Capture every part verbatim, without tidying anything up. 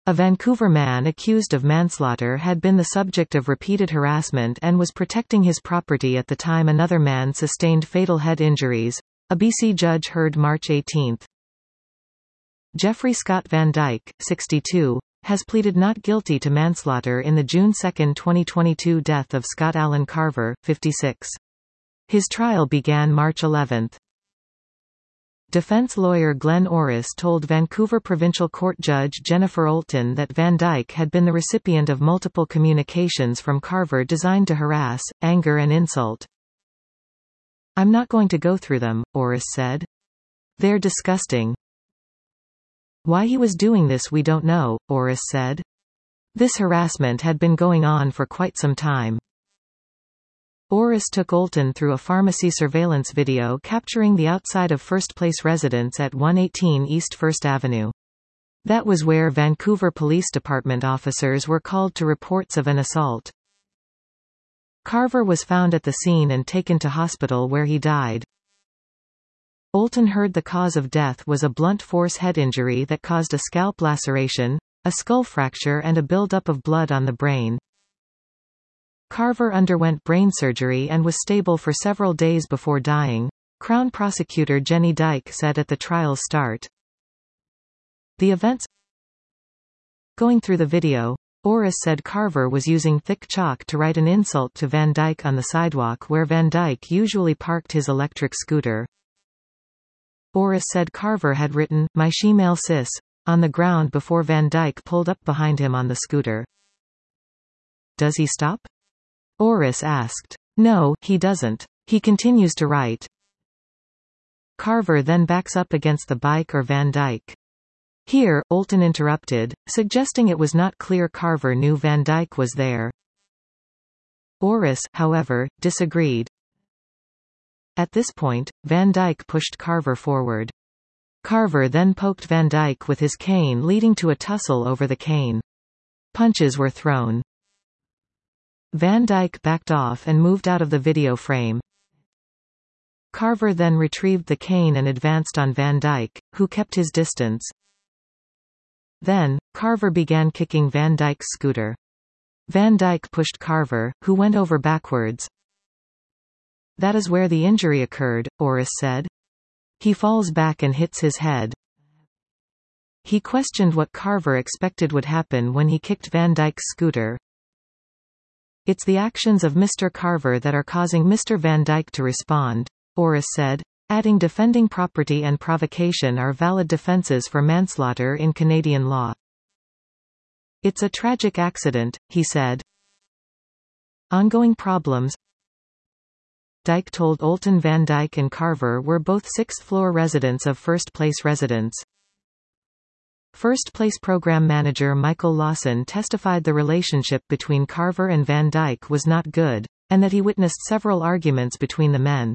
A Vancouver man accused of manslaughter had been the subject of repeated harassment and was protecting his property at the time another man sustained fatal head injuries, a B C judge heard March eighteenth. Jeffrey Scott Van Dyke, sixty-two, has pleaded not guilty to manslaughter in the June second twenty twenty-two death of Scott Allen Carver, fifty-six. His trial began March eleventh. Defense lawyer Glenn Orris told Vancouver Provincial Court Judge Jennifer Olton that Van Dyke had been the recipient of multiple communications from Carver designed to harass, anger and insult. "I'm not going to go through them," Orris said. "They're disgusting. Why he was doing this we don't know," Orris said. This harassment had been going on for quite some time. Orris took Olton through a pharmacy surveillance video capturing the outside of First Place residence at one eighteen East First Avenue. That was where Vancouver Police Department officers were called to reports of an assault. Carver was found at the scene and taken to hospital where he died. Olton heard the cause of death was a blunt force head injury that caused a scalp laceration, a skull fracture and a buildup of blood on the brain. Carver underwent brain surgery and was stable for several days before dying, Crown Prosecutor Jenny Dyke said at the trial's start. The events Going through the video, Orris said Carver was using thick chalk to write an insult to Van Dyke on the sidewalk where Van Dyke usually parked his electric scooter. Orris said Carver had written, "My shemale sis," on the ground before Van Dyke pulled up behind him on the scooter. "Does he stop?" Orris asked. "No, he doesn't. He continues to write." Carver then backs up against the bike or Van Dyke. Here, Olton interrupted, suggesting it was not clear Carver knew Van Dyke was there. Orris, however, disagreed. At this point, Van Dyke pushed Carver forward. Carver then poked Van Dyke with his cane, leading to a tussle over the cane. Punches were thrown. Van Dyke backed off and moved out of the video frame. Carver then retrieved the cane and advanced on Van Dyke, who kept his distance. Then, Carver began kicking Van Dyke's scooter. Van Dyke pushed Carver, who went over backwards. "That is where the injury occurred," Orris said. "He falls back and hits his head." He questioned what Carver expected would happen when he kicked Van Dyke's scooter. "It's the actions of Mister Carver that are causing Mister Van Dyke to respond," Orris said, adding defending property and provocation are valid defenses for manslaughter in Canadian law. "It's a tragic accident," he said. Ongoing problems. Dyke told Olton Van Dyke and Carver were both sixth-floor residents of First Place residence. First Place program manager Michael Lawson testified the relationship between Carver and Van Dyke was not good, and that he witnessed several arguments between the men.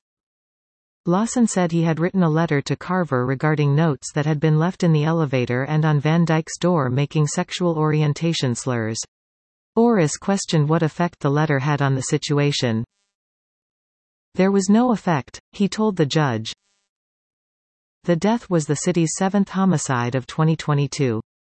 Lawson said he had written a letter to Carver regarding notes that had been left in the elevator and on Van Dyke's door making sexual orientation slurs. Orris questioned what effect the letter had on the situation. "There was no effect," he told the judge. The death was the city's seventh homicide of twenty twenty-two.